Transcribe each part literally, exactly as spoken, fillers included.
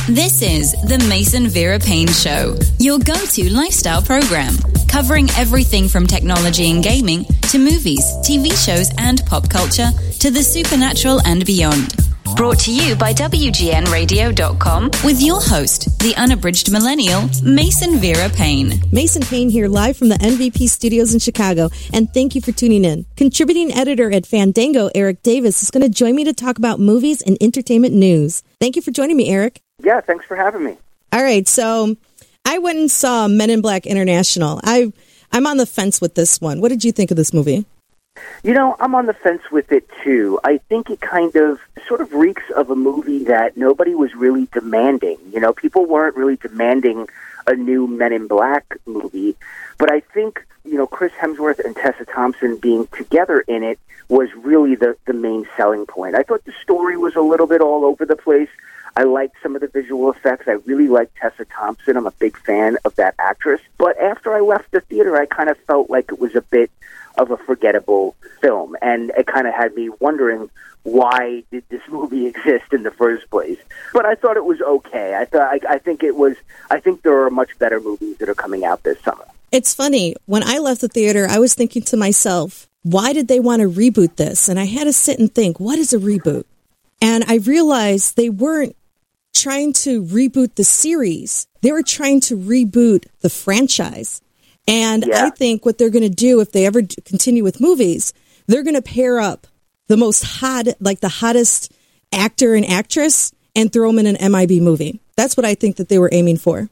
This is the Mason Vera Payne Show, your go-to lifestyle program, covering everything from technology and gaming to movies, T V shows, and pop culture to the supernatural and beyond. Brought to you by W G N radio dot com with your host, the unabridged millennial, Mason Vera Payne. Mason Payne here, live from the N V P studios in Chicago, and thank you for tuning in. Contributing editor at Fandango, Eric Davis, is going to join me to talk about movies and entertainment news. Thank you for joining me, Eric. Yeah, thanks for having me. All right, so I went and saw Men in Black International. I, I'm on the fence with this one. What did you think of this movie? You know, I'm on the fence with it, too. I think it kind of sort of reeks of a movie that nobody was really demanding. You know, people weren't really demanding a new Men in Black movie. But I think, you know, Chris Hemsworth and Tessa Thompson being together in it was really the, the main selling point. I thought the story was a little bit all over the place. I liked some of the visual effects. I really liked Tessa Thompson. I'm a big fan of that actress. But after I left the theater, I kind of felt like it was a bit of a forgettable film. And it kind of had me wondering, why did this movie exist in the first place? But I thought it was okay. I thought I, I think it was. I think there are much better movies that are coming out this summer. It's funny. When I left the theater, I was thinking to myself, why did they want to reboot this? And I had to sit and think, what is a reboot? And I realized they weren't trying to reboot the series. They were trying to reboot the franchise. And yeah. I think what they're going to do, if they ever continue with movies, they're going to pair up the most hot, like the hottest actor and actress and throw them in an M I B movie. That's what I think that they were aiming for.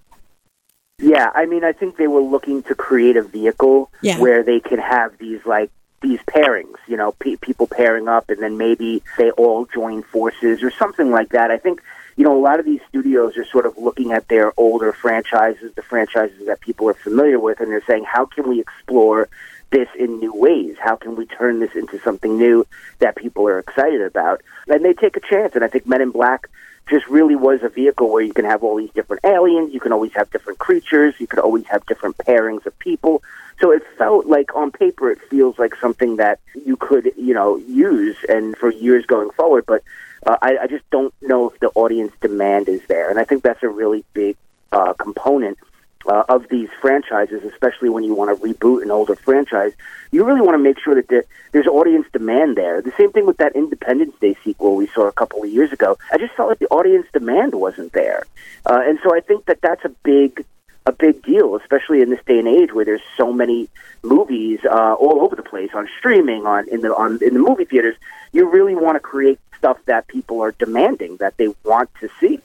Yeah, I mean, I think they were looking to create a vehicle yeah. where they can have these, like, these pairings, you know, pe- people pairing up, and then maybe they all join forces or something like that. I think, you know, a lot of these studios are sort of looking at their older franchises, the franchises that people are familiar with, and they're saying, how can we explore this in new ways? How can we turn this into something new that people are excited about? And they take a chance, and I think Men in Black just really was a vehicle where you can have all these different aliens, you can always have different creatures, you could always have different pairings of people. So it felt like, on paper, it feels like something that you could, you know, use and for years going forward, but Uh, I, I just don't know if the audience demand is there. And I think that's a really big uh, component uh, of these franchises, especially when you want to reboot an older franchise. You really want to make sure that there, there's audience demand there. The same thing with that Independence Day sequel we saw a couple of years ago. I just felt like the audience demand wasn't there. Uh, and so I think that that's a big a big deal, especially in this day and age where there's so many movies uh, all over the place on streaming, on in the on in the movie theaters. You really want to create stuff that people are demanding, that they want to see.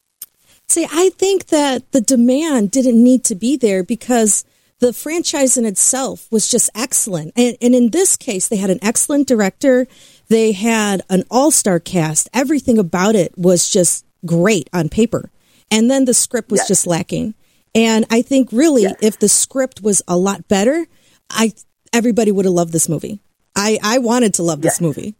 See, I think that the demand didn't need to be there because the franchise in itself was just excellent. And, and in this case, they had an excellent director. They had an all-star cast. Everything about it was just great on paper. And then the script was yes. just lacking. And I think really yes. if the script was a lot better, I everybody would have loved this movie. I, I wanted to love yes. this movie.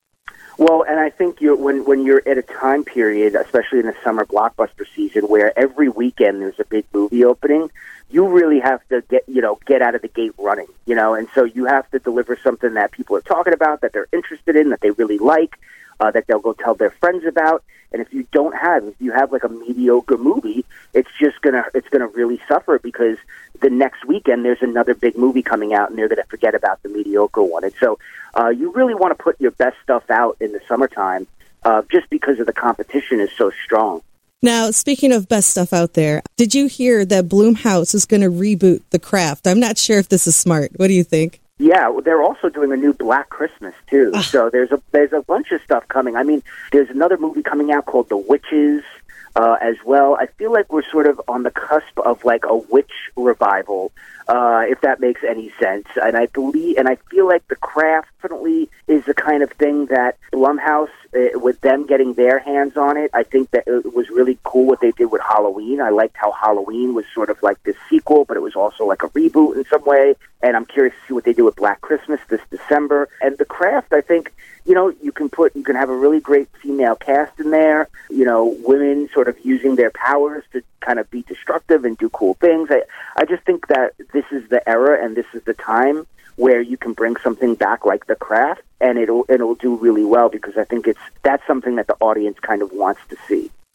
Well, and I think you're, when when you're at a time period, especially in the summer blockbuster season, where every weekend there's a big movie opening, you really have to get you know get out of the gate running, you know, and so you have to deliver something that people are talking about, that they're interested in, that they really like, uh, that they'll go tell their friends about. And if you don't have, if you have like a mediocre movie, it's just gonna it's gonna really suffer because the next weekend there's another big movie coming out, and they're gonna forget about the mediocre one. And so uh, you really want to put your best stuff out in the summertime, uh, just because of the competition is so strong. Now, speaking of best stuff out there, did you hear that Blumhouse is going to reboot The Craft? I'm not sure if this is smart. What do you think? Yeah, they're also doing a new Black Christmas, too. Uh. So there's a there's a bunch of stuff coming. I mean, there's another movie coming out called The Witches uh, as well. I feel like we're sort of on the cusp of like a witch revival, uh, if that makes any sense. And I believe, and I feel like The Craft definitely is the kind of thing that Blumhouse, uh, with them getting their hands on it, I think that it was really cool what they did with Halloween. I liked how Halloween was sort of like this sequel, but it was also like a reboot in some way. And I'm curious to see what they do with Black Christmas this December. And The Craft, I think, you know, you can put, you can have a really great female cast in there, you know, women sort of using their powers to kind of be destructive and do cool things. I, I just think that this is the era and this is the time where you can bring something back like The Craft, and it'll it'll do really well, because I think it's that's something that the audience kind of wants to see.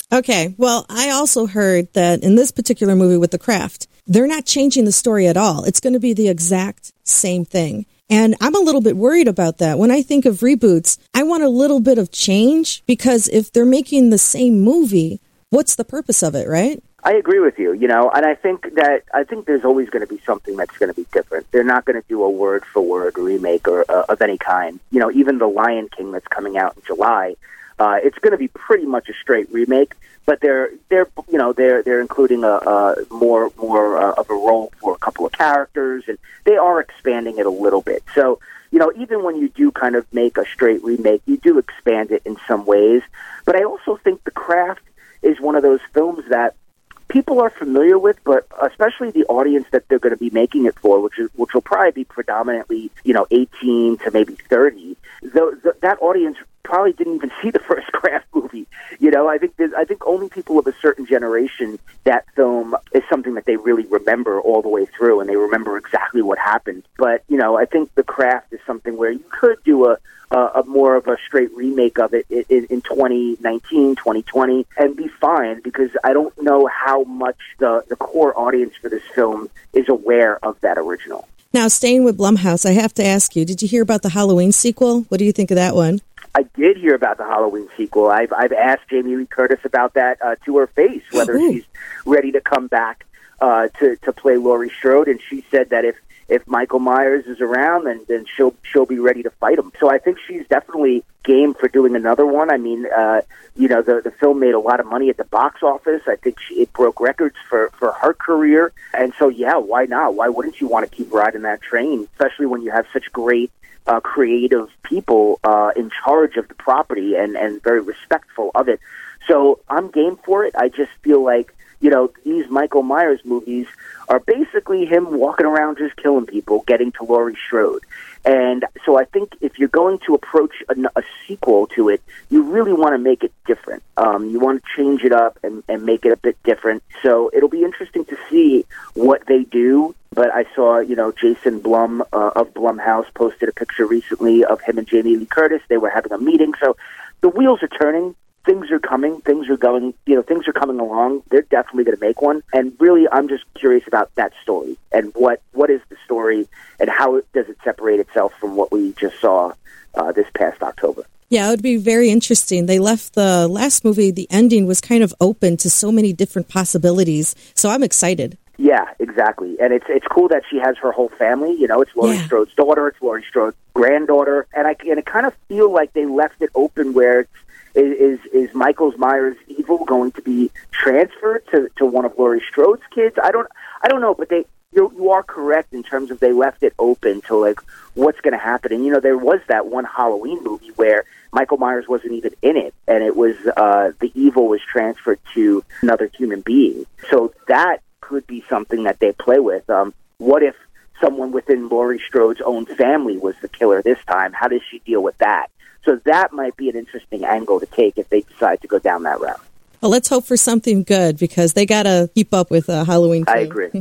Okay, well, I also heard that in this particular movie with The Craft, they're not changing the story at all. It's going to be the exact same thing. And I'm a little bit worried about that. When I think of reboots, I want a little bit of change, because if they're making the same movie, what's the purpose of it, right? I agree with you, you know, and I think that I think there's always going to be something that's going to be different. They're not going to do a word-for-word remake or uh, of any kind. You know, even The Lion King that's coming out in July, uh, it's going to be pretty much a straight remake. But they're they're you know they're they're including a, a more more uh, of a role for a couple of characters, and they are expanding it a little bit. So you know, even when you do kind of make a straight remake, you do expand it in some ways. But I also think The Craft is one of those films that people are familiar with, but especially the audience that they're going to be making it for, which is which will probably be predominantly, you know, eighteen to maybe thirty. The, the, that audience probably didn't even see the first Craft movie. You know, I think there's, I think only people of a certain generation, that film is something that they really remember all the way through, and they remember exactly what happened. But you know, I think The Craft is something where you could do a Uh, a more of a straight remake of it in, in twenty nineteen, twenty twenty, and be fine, because I don't know how much the, the core audience for this film is aware of that original. Now, staying with Blumhouse, I have to ask you, did you hear about the Halloween sequel? What do you think of that one? I did hear about the Halloween sequel. I've, I've asked Jamie Lee Curtis about that uh, to her face, whether Ooh. she's ready to come back uh, to, to play Laurie Strode, and she said that if If Michael Myers is around, then, then she'll she'll be ready to fight him. So I think she's definitely game for doing another one. I mean, uh, you know, the the film made a lot of money at the box office. I think she, it broke records for, for her career. And so, yeah, why not? Why wouldn't you want to keep riding that train, especially when you have such great uh, creative people uh, in charge of the property and, and very respectful of it. So I'm game for it. I just feel like, you know, these Michael Myers movies are basically him walking around just killing people, getting to Laurie Strode. And so I think if you're going to approach a, a sequel to it, you really want to make it different. Um, you want to change it up and, and make it a bit different. So it'll be interesting to see what they do. But I saw, you know, Jason Blum uh, of Blumhouse posted a picture recently of him and Jamie Lee Curtis. They were having a meeting. So the wheels are turning. Things are coming. Things are going, you know, things are coming along. They're definitely going to make one. And really, I'm just curious about that story and what, what is the story and how does it separate itself from what we just saw uh, this past October. Yeah, it would be very interesting. They left the last movie, the ending was kind of open to so many different possibilities. So I'm excited. Yeah, exactly. And it's it's cool that she has her whole family. You know, it's Laurie yeah. Strode's daughter, it's Laurie Strode's granddaughter. And I, and I kind of feel like they left it open where it's, Is is Michael Myers' evil going to be transferred to, to one of Laurie Strode's kids? I don't I don't know, but they you you are correct in terms of they left it open to like what's going to happen. And you know, there was that one Halloween movie where Michael Myers wasn't even in it, and it was uh, the evil was transferred to another human being. So that could be something that they play with. Um, what if someone within Laurie Strode's own family was the killer this time? How does she deal with that? So that might be an interesting angle to take if they decide to go down that route. Well, let's hope for something good because they got to keep up with uh, Halloween. I agree.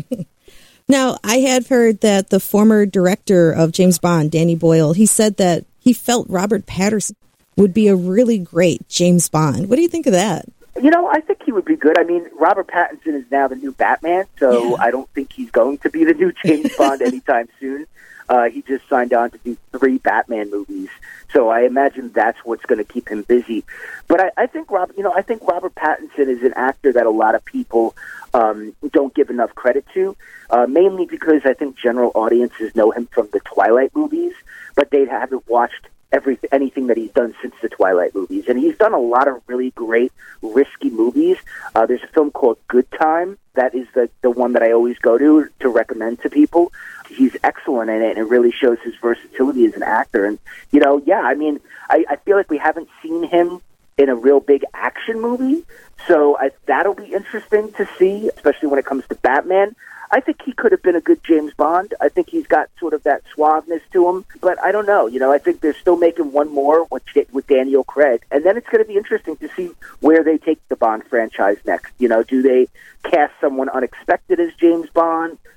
Now, I had heard that the former director of James Bond, Danny Boyle, he said that he felt Robert Pattinson would be a really great James Bond. What do you think of that? You know, I think he would be good. I mean, Robert Pattinson is now the new Batman, so yeah. I don't think he's going to be the new James Bond anytime soon. Uh, he just signed on to do three Batman movies, so I imagine that's what's going to keep him busy. But I, I think Rob, you know, I think Robert Pattinson is an actor that a lot of people um, don't give enough credit to, uh, mainly because I think general audiences know him from the Twilight movies, but they haven't watched every anything that he's done since the Twilight movies. And he's done a lot of really great, risky movies. Uh, there's a film called Good Time. That is the, the one that I always go to to recommend to people. He's excellent in it, and it really shows his versatility as an actor. And, you know, yeah, I mean, I, I feel like we haven't seen him in a real big action movie, so I, that'll be interesting to see, especially when it comes to Batman. I think he could have been a good James Bond. I think he's got sort of that suaveness to him, but I don't know. You know, I think they're still making one more with, with Daniel Craig, and then it's going to be interesting to see where they take the Bond franchise next. You know, do they cast someone unexpected as James Bond?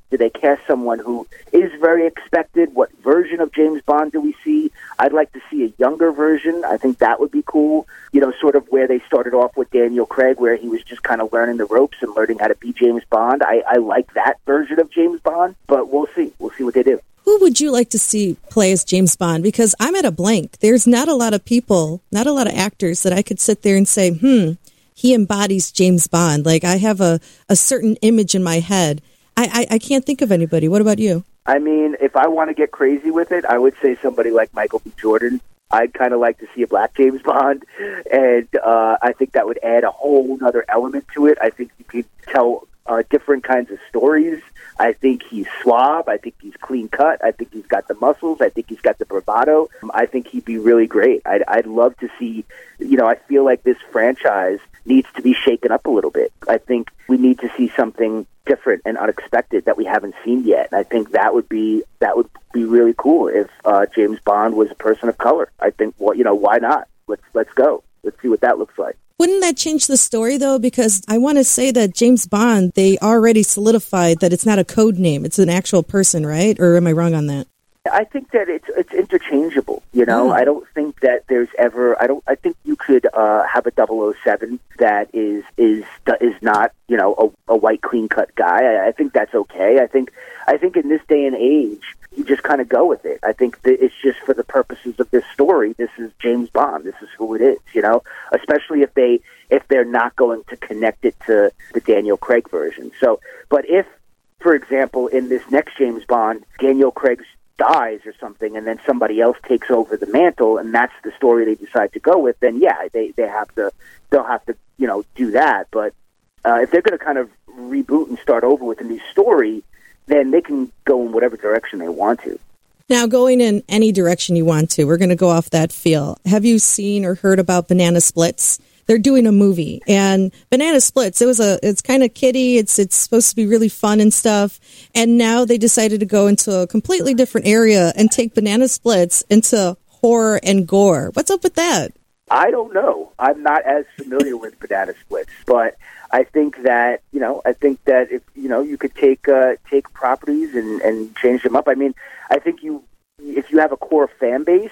Do they cast someone who is very expected? What version of James Bond do we see? I'd like to see a younger version. I think that would be cool. You know, sort of where they started off with Daniel Craig, where he was just kind of learning the ropes and learning how to be James Bond. I, I like that version of James Bond, but we'll see. We'll see what they do. Who would you like to see play as James Bond? Because I'm at a blank. There's not a lot of people, not a lot of actors that I could sit there and say, hmm, he embodies James Bond. Like, I have a, a certain image in my head. I, I, I can't think of anybody. What about you? I mean, if I want to get crazy with it, I would say somebody like Michael B. Jordan. I'd kind of like to see a black James Bond, and uh, I think that would add a whole other element to it. I think you could tell uh, different kinds of stories. I think he's suave. I think he's clean cut. I think he's got the muscles. I think he's got the bravado. I think he'd be really great. I'd, I'd love to see, you know, I feel like this franchise needs to be shaken up a little bit. I think we need to see something different and unexpected that we haven't seen yet. And I think that would be that would be really cool if uh, James Bond was a person of color. I think, well, you know, why not? Let's let's go. Let's see what that looks like. Wouldn't that change the story, though? Because I want to say that James Bond, they already solidified that it's not a code name. It's an actual person, right? Or am I wrong on that? I think that it's it's interchangeable. You know, Oh. I don't think that there's ever. I don't. I think you could uh, have a double oh seven that is is is not, you know, a, a white clean cut guy. I, I think that's okay. I think I think in this day and age, you just kind of go with it. I think that it's just for the purposes of this story. This is James Bond. This is who it is. You know, especially if they if they're not going to connect it to the Daniel Craig version. So, but if, for example, in this next James Bond, Daniel Craig's dies or something, and then somebody else takes over the mantle, and that's the story they decide to go with, then yeah, they they have to they'll have to you know do that. But uh, if they're going to kind of reboot and start over with a new story, then they can go in whatever direction they want to. Now, going in any direction you want to, we're going to go off that feel. Have you seen or heard about Banana Splits? They're doing a movie, and Banana Splits, it was a, it's kind of kiddie. It's, it's supposed to be really fun and stuff. And now they decided to go into a completely different area and take Banana Splits into horror and gore. What's up with that? I don't know. I'm not as familiar with Banana Splits, but I think that, you know, I think that if, you know, you could take, uh, take properties and, and change them up. I mean, I think you, if you have a core fan base,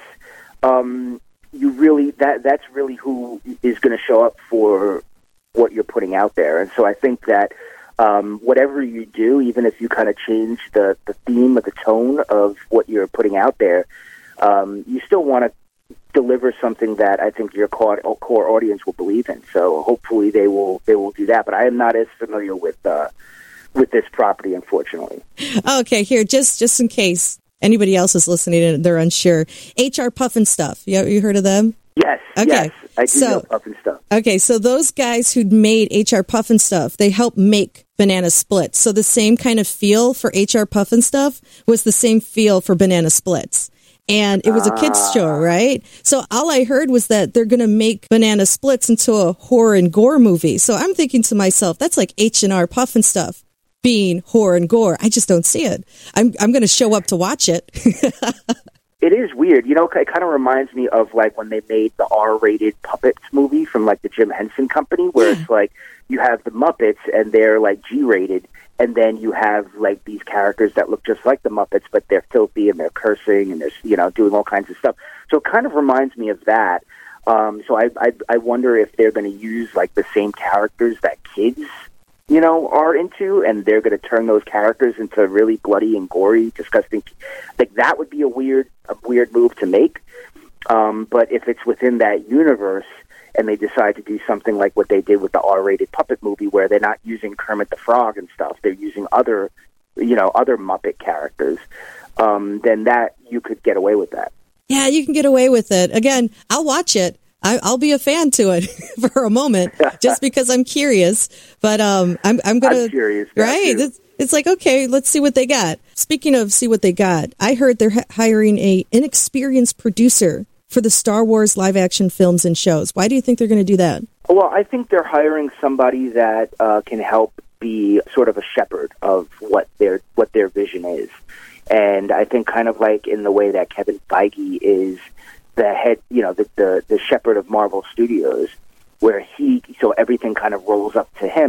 um, you really that that's really who is going to show up for what you're putting out there. And so I think that um, whatever you do, even if you kind of change the, the theme or the tone of what you're putting out there, um, you still want to deliver something that I think your core, core audience will believe in. So hopefully they will they will do that. But I am not as familiar with uh, with this property, unfortunately. Okay, here, just just in case anybody else is listening and they're unsure. H R Puffin Stuff. You, you heard of them? Yes, okay. yes. I do so, know Puffin Stuff. Okay, so those guys who'd made H R Puffin Stuff, they helped make Banana Splits. So the same kind of feel for H R Puffin Stuff was the same feel for Banana Splits. And it was a kids Ah. show, right? So all I heard was that they're going to make Banana Splits into a horror and gore movie. So I'm thinking to myself, that's like H R Puffin Stuff being horror and gore. I just don't see it. I'm I'm going to show up to watch it. It is weird. You know, it kind of reminds me of, like, when they made the R-rated Puppets movie from, like, the Jim Henson Company, where it's, like, you have the Muppets, and they're, like, G-rated, and then you have, like, these characters that look just like the Muppets, but they're filthy, and they're cursing, and they're, you know, doing all kinds of stuff. So it kind of reminds me of that. Um, so I, I, I wonder if they're going to use, like, the same characters that kids, you know, are into, and they're going to turn those characters into really bloody and gory, disgusting. Like, that would be a weird, a weird move to make. Um, but if it's within that universe, and they decide to do something like what they did with the R-rated Puppet movie, where they're not using Kermit the Frog and stuff, they're using other, you know, other Muppet characters, um, then that you could get away with that. Yeah, you can get away with it. Again, I'll watch it. I, I'll be a fan to it for a moment, just because I'm curious. But um, I'm I'm gonna I'm curious, yeah, right. too. It's, it's like, okay, let's see what they got. Speaking of see what they got, I heard they're h- hiring a inexperienced producer for the Star Wars live action films and shows. Why do you think they're going to do that? Well, I think they're hiring somebody that uh, can help be sort of a shepherd of what their what their vision is, and I think kind of like in the way that Kevin Feige is the head, you know, the, the, the shepherd of Marvel Studios, where he, so everything kind of rolls up to him.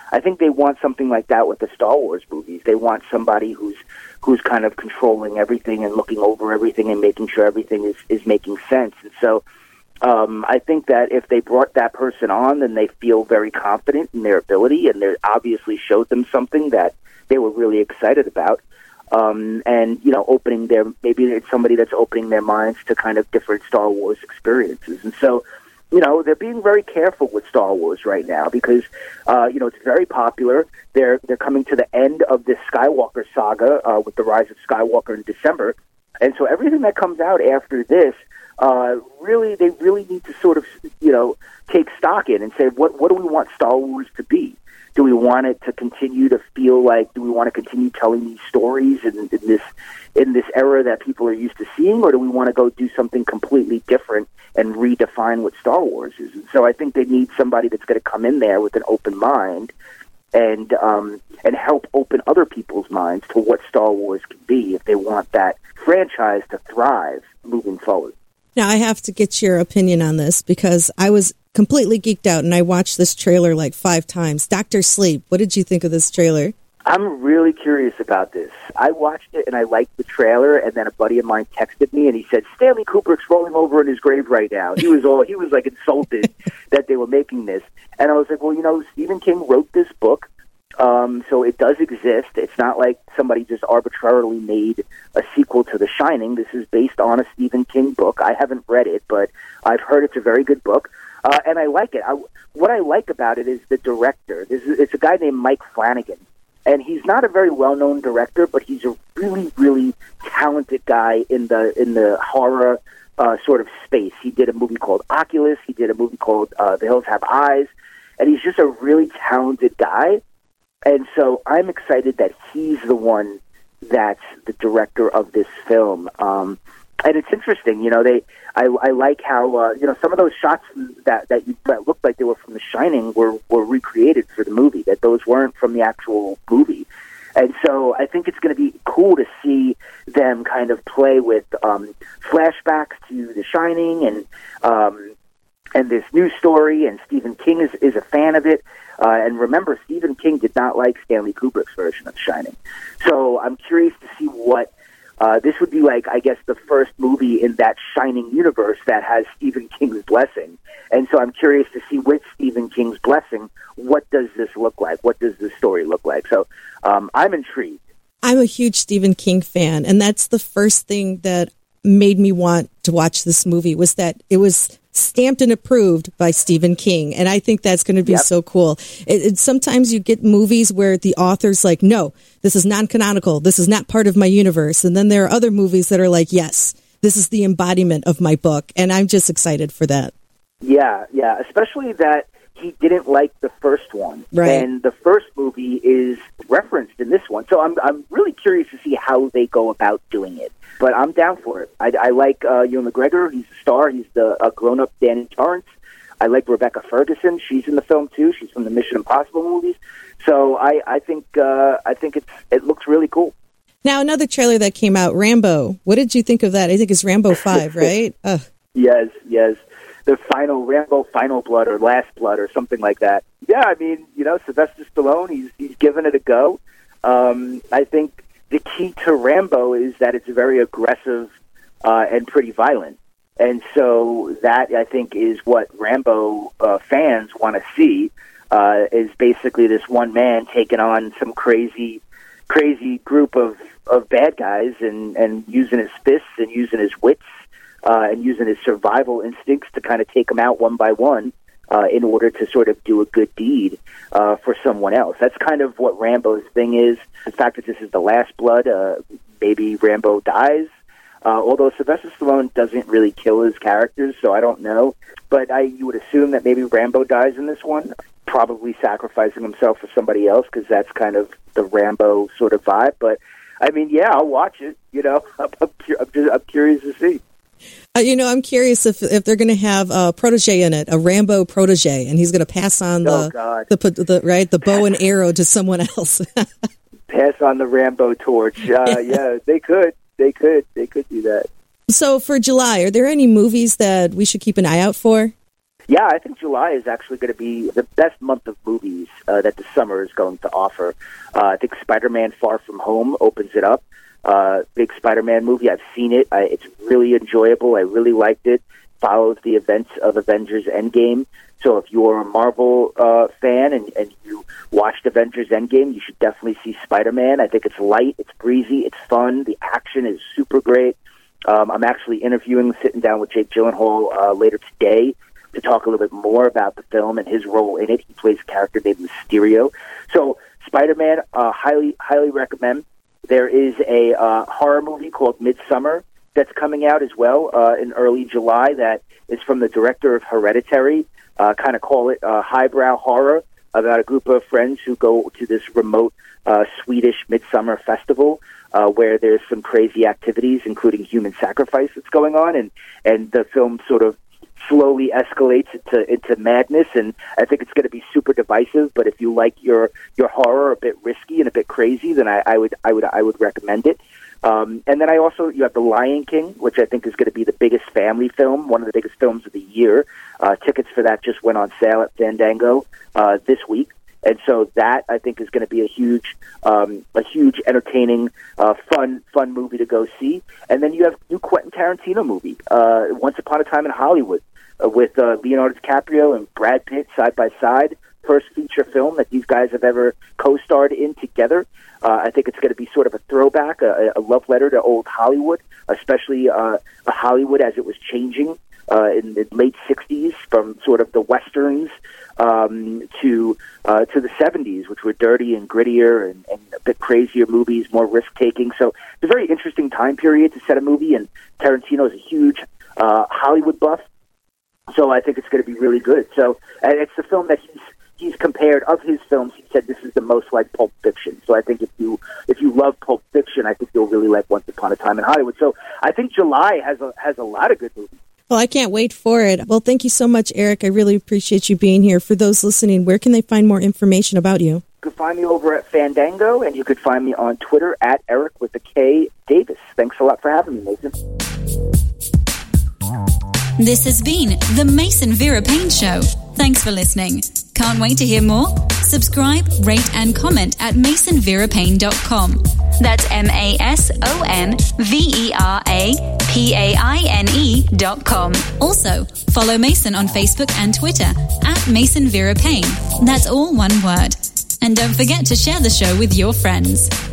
I think they want something like that with the Star Wars movies. They want somebody who's who's kind of controlling everything and looking over everything and making sure everything is, is making sense. And so um, I think that if they brought that person on, then they feel very confident in their ability, and they obviously showed them something that they were really excited about. Um, and, you know, opening their, maybe it's somebody that's opening their minds to kind of different Star Wars experiences. And so, you know, they're being very careful with Star Wars right now because, uh, you know, it's very popular. They're they're coming to the end of this Skywalker saga uh, with the Rise of Skywalker in December. And so everything that comes out after this, uh, really, they really need to sort of, you know, take stock in and say, what what do we want Star Wars to be? Do we want it to continue to feel like, do we want to continue telling these stories in, in this in this era that people are used to seeing, or do we want to go do something completely different and redefine what Star Wars is? And so I think they need somebody that's going to come in there with an open mind and um, and help open other people's minds to what Star Wars can be if they want that franchise to thrive moving forward. Now, I have to get your opinion on this because I was completely geeked out and I watched this trailer like five times. Doctor Sleep, what did you think of this trailer? I'm really curious about this. I watched it and I liked the trailer, and then a buddy of mine texted me and he said, Stanley Kubrick's rolling over in his grave right now. He was all he was like insulted that they were making this. And I was like, well, you know, Stephen King wrote this book. Um, so it does exist. It's not like somebody just arbitrarily made a sequel to The Shining. This is based on a Stephen King book. I haven't read it, but I've heard it's a very good book, uh, and I like it. I, what I like about it is the director. This is, it's a guy named Mike Flanagan, and he's not a very well-known director, but he's a really, really talented guy in the in the horror uh, sort of space. He did a movie called Oculus. He did a movie called uh, The Hills Have Eyes, and he's just a really talented guy. And so I'm excited that he's the one that's the director of this film. Um, and it's interesting, you know, they, I, I like how, uh, you know, some of those shots that, that, you, that looked like they were from The Shining were, were recreated for the movie, that those weren't from the actual movie. And so I think it's going to be cool to see them kind of play with um, flashbacks to The Shining and, um, and this new story, and Stephen King is, is a fan of it. Uh, and remember, Stephen King did not like Stanley Kubrick's version of The Shining. So I'm curious to see what, uh, this would be like, I guess, the first movie in that Shining universe that has Stephen King's blessing. And so I'm curious to see with Stephen King's blessing, what does this look like? What does this story look like? So um, I'm intrigued. I'm a huge Stephen King fan, and that's the first thing that made me want to watch this movie was that it was stamped and approved by Stephen King. And I think that's going to be yep. so cool. It, it, sometimes you get movies where the author's like, no, this is non-canonical. This is not part of my universe. And then there are other movies that are like, yes, this is the embodiment of my book. And I'm just excited for that. Yeah, yeah, especially that he didn't like the first one. Right. And the first movie is referenced in this one. So I'm I'm really curious to see how they go about doing it. But I'm down for it. I, I like uh, Ewan McGregor. He's a star. He's the uh, grown-up Danny Torrance. I like Rebecca Ferguson. She's in the film, too. She's from the Mission Impossible movies. So I, I think uh, I think it's it looks really cool. Now, another trailer that came out, Rambo. What did you think of that? I think it's Rambo five, right? Ugh. Yes, yes. The final Rambo Final Blood or Last Blood or something like that. Yeah, I mean, you know, Sylvester Stallone, he's he's given it a go. Um, I think the key to Rambo is that it's very aggressive uh, and pretty violent. And so that, I think, is what Rambo uh, fans want to see, uh, is basically this one man taking on some crazy, crazy group of, of bad guys and, and using his fists and using his wits uh, and using his survival instincts to kind of take them out one by one uh, in order to sort of do a good deed uh, for someone else. That's kind of what Rambo's thing is. The fact that this is the last blood, uh, maybe Rambo dies. Uh, although Sylvester Stallone doesn't really kill his characters, so I don't know. But I you would assume that maybe Rambo dies in this one, probably sacrificing himself for somebody else, because that's kind of the Rambo sort of vibe. But, I mean, yeah, I'll watch it. You know, I'm, I'm, I'm, just, I'm curious to see. Uh, you know, I'm curious if if they're going to have a protege in it, a Rambo protege, and he's going to pass on the, oh, God. the, the, the right the bow and arrow to someone else. Pass on the Rambo torch. Uh, yeah, they could. They could. They could do that. So for July, are there any movies that we should keep an eye out for? Yeah, I think July is actually going to be the best month of movies uh, that the summer is going to offer. Uh, I think Spider-Man Far From Home opens it up. Uh, big Spider-Man movie. I've seen it. I, it's really enjoyable. I really liked it. Follows the events of Avengers Endgame. So if you're a Marvel uh, fan and, and you watched Avengers Endgame, you should definitely see Spider-Man. I think it's light, it's breezy, it's fun. The action is super great. Um, I'm actually interviewing, sitting down with Jake Gyllenhaal uh, later today to talk a little bit more about the film and his role in it. He plays a character named Mysterio. So Spider-Man, uh, highly, highly recommend. There is a uh, horror movie called Midsommar that's coming out as well uh, in early July that is from the director of Hereditary. Uh, kind of call it uh, highbrow horror about a group of friends who go to this remote uh, Swedish midsummer festival uh, where there's some crazy activities, including human sacrifice that's going on, and, and the film sort of slowly escalates into into madness, and I think it's going to be super divisive. But if you like your your horror a bit risky and a bit crazy, then I, I would I would I would recommend it. Um, and then I also you have The Lion King, which I think is going to be the biggest family film, one of the biggest films of the year. Uh, tickets for that just went on sale at Fandango uh, this week. And so that, I think, is going to be a huge, um, a huge, entertaining, uh, fun, fun movie to go see. And then you have new Quentin Tarantino movie, uh, Once Upon a Time in Hollywood, uh, with uh, Leonardo DiCaprio and Brad Pitt side by side. First feature film that these guys have ever co-starred in together. Uh, I think it's going to be sort of a throwback, a, a love letter to old Hollywood, especially uh, a Hollywood as it was changing uh, in the late sixties from sort of the westerns um, to uh, to the seventies, which were dirty and grittier and, and a bit crazier movies, more risk-taking. So it's a very interesting time period to set a movie, and Tarantino is a huge uh, Hollywood buff, so I think it's going to be really good. So and it's the film that he's he's compared, of his films, he said this is the most like Pulp Fiction. So I think if you if you love Pulp Fiction, I think you'll really like Once Upon a Time in Hollywood. So I think July has a, has a lot of good movies. Well, I can't wait for it. Well, thank you so much, Eric. I really appreciate you being here. For those listening, where can they find more information about you? You can find me over at Fandango, and you can find me on Twitter at Eric with a K Davis. Thanks a lot for having me, Mason. This has been the Mason Vera Payne Show. Thanks for listening. Can't wait to hear more? Subscribe, rate, and comment at mason vera payne dot com. That's M A S O N V E R A P A I N E dot com. Also, follow Mason on Facebook and Twitter at Mason Vera Payne. That's all one word. And don't forget to share the show with your friends.